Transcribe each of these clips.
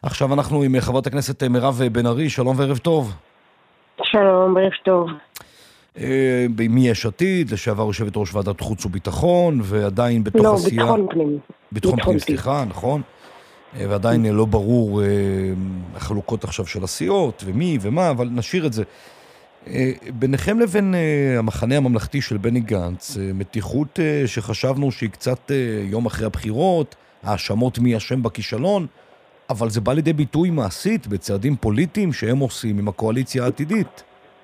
עכשיו אנחנו עם חברת הכנסת מירב בן ארי, שלום וערב טוב. שלום, ערב טוב. מיש עתיד, לשעבר יושבת ראש ועדת חוץ וביטחון, ועדיין בתוך עשייה... לא, ביטחון פנים. ביטחון פנים, סליחה, נכון. ועדיין לא ברור החלוקות עכשיו של הסיעות, ומי ומה, אבל נשאיר את זה. ביניכם לבין המחנה הממלכתי של בני גנץ, מתיחות שחשבנו שהיא קצת יום אחרי הבחירות, האשמות מי אשם בכישלון, אבל זה בא לידי ביטוי מעשית בצעדים פוליטיים שהם עושים עם הקואליציה העתידית.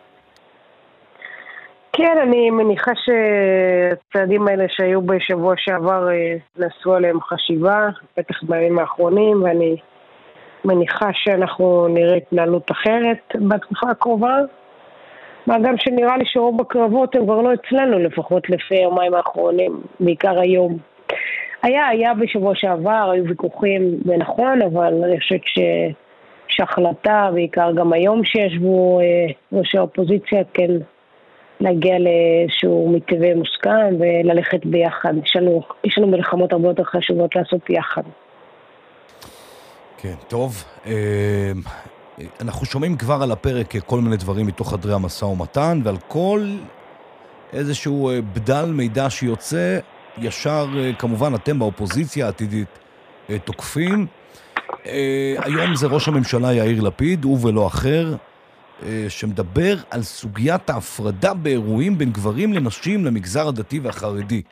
כן, אני מניחה שהצעדים האלה שהיו בשבוע שעבר נעשו עליהם חשיבה, בטח בימים האחרונים, ואני מניחה שאנחנו נראה התנהלות אחרת בתקופה הקרובה. מה גם שנראה לי שרוב הקרבות הם כבר לא אצלנו, לפחות לפי יומיים האחרונים, בעיקר היום. היה בשבוע שעבר, היו ויכוחים, ונכון, אבל אני חושבת שהחלטה, בעיקר גם היום שישבו ראשי האופוזיציה, כן, להגיע לאיזשהו מתווה מוסכם וללכת ביחד. יש לנו מלחמות הרבה יותר חשובות לעשות יחד. כן, טוב. אנחנו שומעים כבר על הפרק כל מיני דברים מתוך חדרי המשא ומתן, ועל כל איזשהו בדל מידע שיוצא, ישר כמובן אתם באופוזיציה העתידית תוקפים. היום זה ראש הממשלה יאיר לפיד, הוא ולא אחר, שמדבר על סוגיית ההפרדה באירועים בין גברים לנשים למגזר הדתי והחרדי.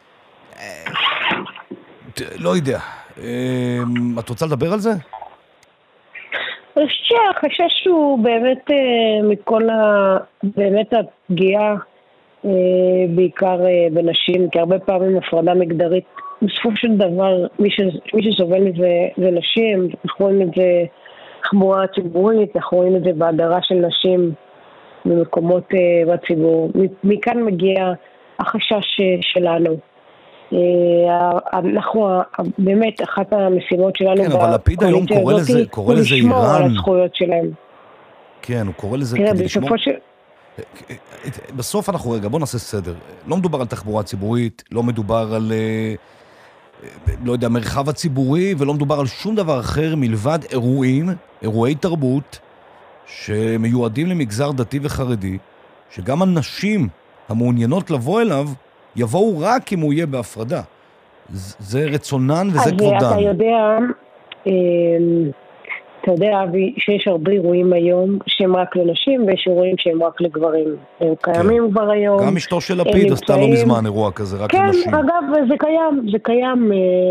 לא יודע. את רוצה לדבר על זה? אני חושבת שהחשש הוא באמת מכל באמת הפגיעה בעיקר בנשים, כי הרבה פעמים הפרדה מגדרית, בסופו של דבר מי שסובל מזה זה נשים. אנחנו רואים את זה תחבורה ציבורית, אנחנו רואים את זה בהדרה של נשים במקומות בציבור. מכאן מגיע החשש שלנו. אנחנו באמת אחת המשימות שלנו, כן, אבל לפיד היום קורא לזה איראן, לשמור על הזכויות שלהם. כן, הוא קורא לזה כדי לשמור. בסוף אנחנו רגע, בוא נעשה סדר. לא מדובר על תחבורה ציבורית, לא מדובר על לא יודע, מרחב הציבורי, ולא מדובר על שום דבר אחר מלבד אירועי תרבות שמיועדים למגזר דתי וחרדי, שגם הנשים המעוניינות לבוא אליו יבואו רק אם הוא יהיה בהפרדה. זה רצונן וזה כבודן. אז אתה יודע, אבי, שיש הרבה אירועים היום שהם רק לנשים, ויש אירועים שהם רק לגברים. הם קיימים כבר היום. גם אשתו של לפיד עשתה לא מזמן אירוע כזה, רק לנשים. כן, אגב, זה קיים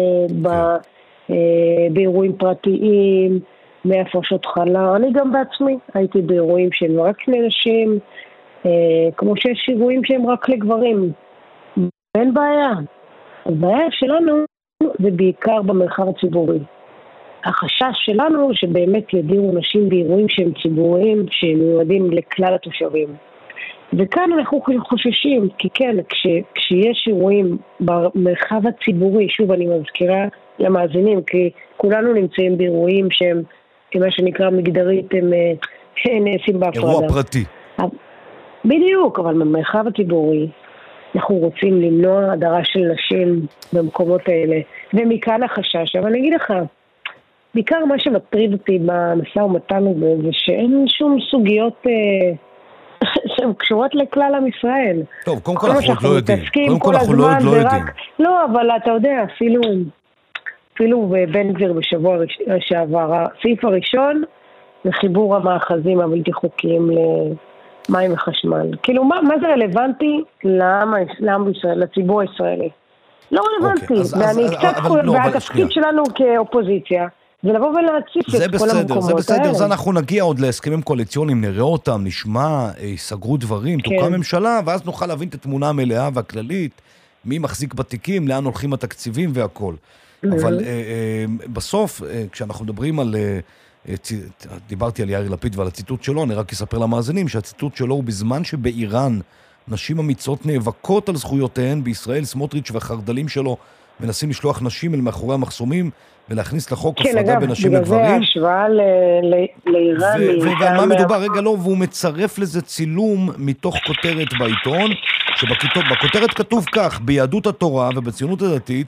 באירועים פרטיים, מהפרשות חלה. אני גם בעצמי הייתי באירועים שהם רק לנשים, כמו שיש אירועים שהם רק לגברים. אין בעיה. הבעיה שלנו זה בעיקר במרחב הציבורי. החשש שלנו שבאמת ידיעו נשים באירועים שהם ציבוריים, שהם מיועדים לכלל התושבים. וכאן אנחנו חוששים, כי כן, כשיש אירועים במרחב הציבורי, שוב אני מזכירה למאזינים, כי כולנו נמצאים באירועים שהם, מה שנקרא מגדרית, הם נעשים בהפרדה. אירוע פרטי. בדיוק, אבל במרחב הציבורי, אנחנו רוצים למנוע הדרה של נשים במקומות האלה. ומכאן החשש, אבל אני אגיד לך, בעיקר מה שמטריד אותי במשא ומתן הזה, זה שאין שום סוגיות שהן קשורות לכלל עם ישראל. טוב, קודם כל אנחנו עוד לא יודעים. קודם כל אנחנו לא יודעים. לא, אבל אתה יודע, אפילו בבן גביר בשבוע שעבר, הסעיף הראשון זה חיבור המאחזים הבלתי חוקיים למים וחשמל. כאילו, מה זה רלוונטי לעם ישראל, לציבור הישראלי? לא רלוונטי, ואני קצת והתפקיד שלנו כאופוזיציה, זה לבוא ולהציף את כל המקומות האלה. זה בסדר, זה אנחנו נגיע עוד להסכמים קואליציוניים, נראה אותם, נשמע, יסגרו דברים, תוקם ממשלה, ואז נוכל להבין את התמונה המלאה והכללית, מי מחזיק בתיקים, לאן הולכים התקציבים והכל. אבל בסוף, כשאנחנו מדברים על, דיברתי על יאיר לפיד ועל הציטוט שלו, אני רק אספר למאזינים שהציטוט שלו הוא בזמן שבאיראן נשים אמיצות נאבקות על זכויותיהן, בישראל סמוטריץ' והחרדלים שלו מנסים לשלוח נשים אל מאחורי המחסומים ולהכניס לחוק הפרדה בין נשים לגברים. כן, אגב, בגלל זה ההשוואה לאיראן. ועל מה מדובר? רגע לא, והוא מצרף לזה צילום מתוך כותרת בעיתון, שבכותרת כתוב כך, ביהדות התורה ובציונות הדתית,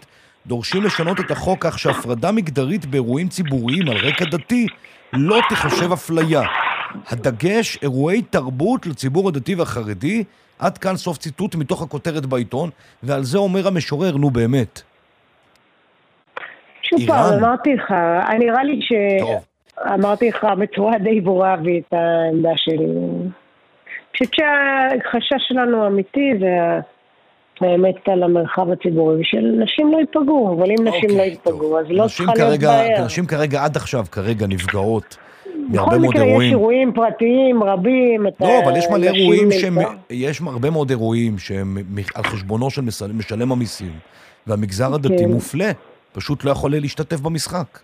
דורשים לשנות את החוק כך שהפרדה מגדרית באירועים ציבוריים על רקע דתי לא תחשב אפליה. הדגש, אירועי תרבות לציבור הדתי והחרדי, עד כאן סוף ציטוט מתוך הכותרת בעיתון, ועל זה אומר המשורר, נו באמת. שוב פעם, אמרתי לך, נראה לי אמרתי לך בצורה די ברורה את העמדה שלי. פשוט שהחשש שלנו אמיתי זה באמת על המרחב הציבורי, ושנשים לא ייפגעו, אבל אם נשים לא ייפגעו, אז לא צריכה להיות בעיה. נשים כרגע, עד עכשיו, כרגע נפגעות בכל מקרה יש אירועים פרטיים רבים. לא, אבל יש מלא אירועים יש הרבה מאוד אירועים שהם על חשבונו של משלם המיסים, והמגזר הדתי מופלה, פשוט לא יכול להשתתף במשחק.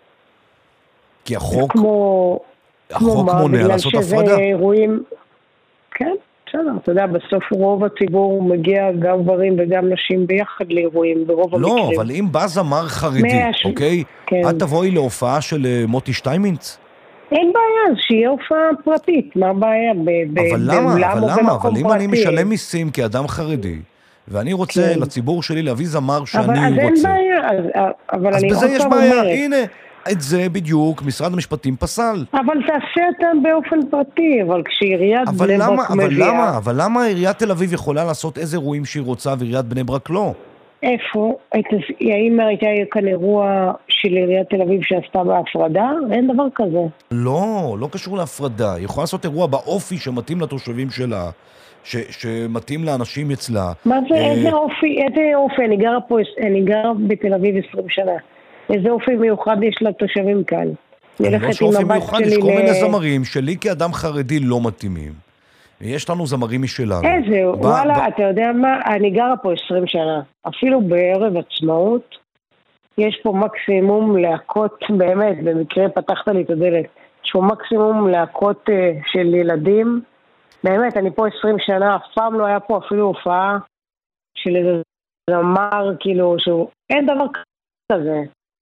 כי החוק מונע לעשות הפרדה. כן, בסדר, אתה יודע, בסוף רוב הציבור מגיע גם גברים וגם נשים ביחד לאירועים, ברוב המקרים. לא, אבל אם בא זמר חרדי, אוקיי? את תבואי להופעה של מוטי שטיימינץ? אין בעיה, שיהיה הופעה פרטית, מה הבעיה? אבל למה? אבל אם אני משלם מיסים כאדם חרדי, ואני רוצה לציבור שלי להביא זמר שאני רוצה. אז אין בעיה, אז בזה יש בעיה, הנה. את זה בדיוק משרד המשפטים פסל. אבל תעשה אותם באופן פרטי, אבל כשעיריית בני ברק מביאה... אבל למה עיריית תל אביב יכולה לעשות איזה אירועים שהיא רוצה ועיריית בני ברק לא? איפה? האם הייתה כאן אירוע של עיריית תל אביב שעשתה בהפרדה? אין דבר כזה. לא קשור להפרדה. היא יכולה לעשות אירוע באופי שמתאים לתושבים שלה, שמתאים לאנשים אצלה. מה זה? איזה אופי? אני גרה בתל אביב 20 שנה. איזה אופי מיוחד יש לתושבים כאן? לא שאופי מיוחד, יש כל מיני זמרים שלי כאדם חרדי לא מתאימים. יש לנו זמרים משלנו. איזה, וואלה, אתה יודע מה? אני גרה פה 20 שנה. אפילו בערב עצמאות, יש פה מקסימום להקות, באמת, במקרה פתחת לי את הדלת, יש פה מקסימום להקות של ילדים. באמת, אני פה 20 שנה, אף פעם לא היה פה אפילו הופעה של איזה זמר, כאילו, אין דבר כזה.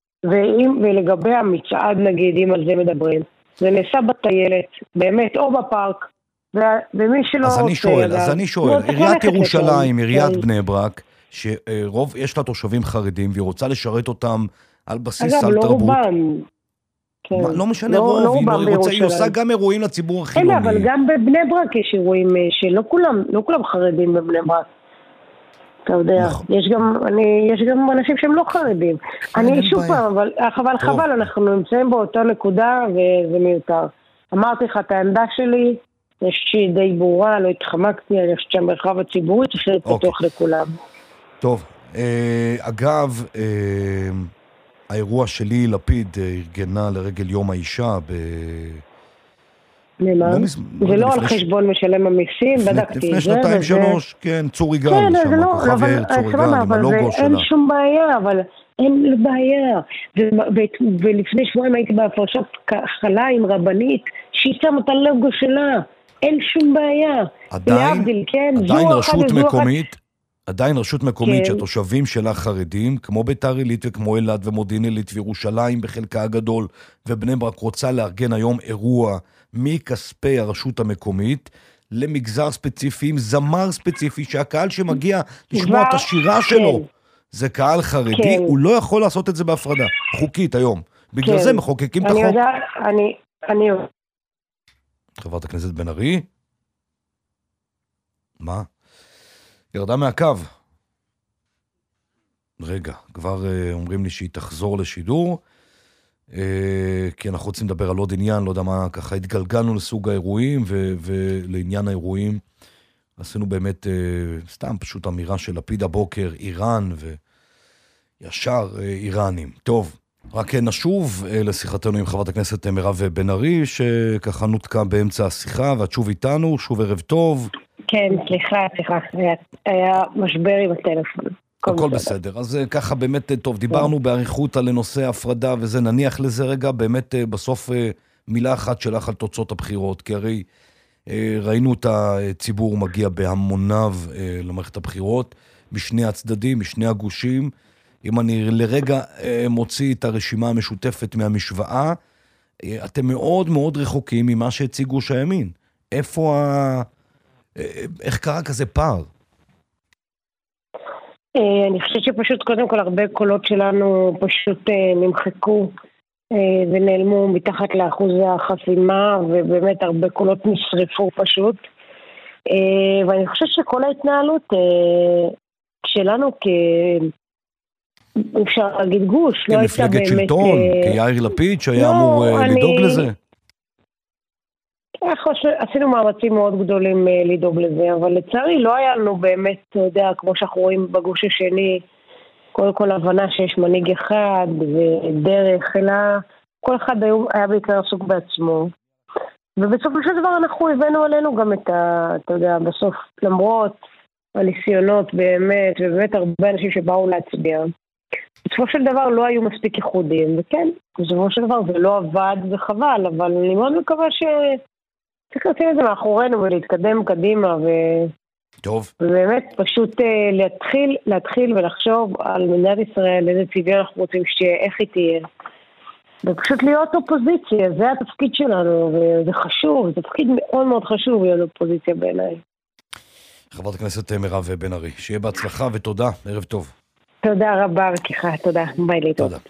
ולגבי המצעד נגיד, אם על זה מדברים, זה נעשה בטיילת, באמת, או בפארק, ומי שלא רוצה... אז אני שואל, עיריית ירושלים, עיריית בני ברק, שרוב יש לה תושבים חרדים, והיא רוצה לשרת אותם על בסיס סל תרבות. אגב, לא רובם. לא משנה רוב, היא עושה גם אירועים לציבור החילוני. אבל גם בבני ברק יש אירועים שלא כולם חרדים בבני ברק. אתה יודע, יש גם אנשים שהם לא חרדים. אני שוב פעם, אבל חבל, אנחנו נמצאים באותה נקודה וזה מיותר. אמרתי לך את העמדה שלי, יש שהיא די ברורה, לא התחמקתי, אני חושבת שהמרחב הציבורי צריך להיות פתוח לכולם. טוב, אגב, האירוע שלי, לפיד, ארגנה לרגל יום האישה למה? זה לא על חשבון משלם המיסים, בדקתי את זה. לפני 2-3, כן, צור יגאל, שם, כוכב יאיר, צור יגאל, עם הלוגו שלה. אין שום בעיה, אבל אין בעיה. ולפני שבועיים הייתי בהפרשת חלה עם רבנית, שהיא שמה את הלוגו שלה. אין שום בעיה. עדיין רשות מקומית שהתושבים שלה חרדים, כמו ביתר עילית וכמו אלעד ומודיעין עילית וירושלים בחלקה הגדול, ובני ברק רוצה לארגן היום אירוע מכספי הרשות המקומית למגזר ספציפי, עם זמר ספציפי, שהקהל שמגיע לשמוע את השירה שלו, זה קהל חרדי, הוא לא יכול לעשות את זה בהפרדה, חוקית היום. בגלל זה מחוקקים את החוק. אני חברת הכנסת בן ארי? מה? ירדה מהקו. רגע, כבר אומרים לי שהיא תחזור לשידור, כי אנחנו רוצים לדבר על עוד עניין, לא יודע מה, ככה התגלגלנו לסוג האירועים, ולעניין האירועים עשינו באמת סתם פשוט אמירה של לפיד הבוקר, איראן, וישר איראנים. טוב, רק נשוב לשיחתנו עם חברת הכנסת מירב בן ארי, שככה נותקה באמצע השיחה, ואת שוב איתנו, שוב ערב טוב. כן, סליחה, היה משבר עם הטלפון. הכל בסדר, אז ככה באמת טוב, דיברנו באריכות על נושא ההפרדה, וזה נניח לזה רגע, באמת בסוף מילה אחת שלך על תוצאות הבחירות, כי הרי ראינו את הציבור מגיע בהמוניו למערכת הבחירות, משני הצדדים, משני הגושים. אם אני לרגע מוציא את הרשימה המשותפת מהמשוואה, אתם מאוד מאוד רחוקים ממה שהציג גוש הימין. איך קרה כזה פער? אני חושבת שפשוט קודם כל הרבה קולות שלנו פשוט נמחקו ונעלמו מתחת לאחוז החסימה, ובאמת הרבה קולות נשרפו פשוט. ואני חושבת שכל ההתנהלות שלנו אפשר להגיד גוש, לא הייתה באמת... כמפלגת שלטון, כיאיר לפיד שהיה אמור לדאוג לזה? עשינו מאמצים מאוד גדולים לדאוג לזה, אבל לצערי לא היה לנו באמת, אתה יודע, כמו שאנחנו רואים בגוש השני, קודם כל הבנה שיש מנהיג אחד ודרך, אלא כל אחד היה בעיקר עסוק בעצמו. ובסופו של דבר אנחנו הבאנו עלינו גם אתה יודע, בסוף, למרות הניסיונות באמת, ובאמת הרבה אנשים שבאו להצביע, בסופו של דבר לא היו מספיק ייחודים, וכן, בסופו של דבר זה לא עבד וחבל, אבל אני מאוד מקווה צריך לשים את זה מאחורינו ולהתקדם קדימה, טוב. ובאמת פשוט להתחיל ולחשוב על מדינת ישראל, איזה צביון אנחנו רוצים איך היא תהיה, ופשוט להיות אופוזיציה, זה התפקיד שלנו, וזה חשוב, זה תפקיד מאוד מאוד חשוב להיות אופוזיציה בעיניי. חברת הכנסת מירב בן ארי, שיהיה בהצלחה ותודה, ערב טוב. תודה רבה, רקיחה, תודה, ביי להתראות.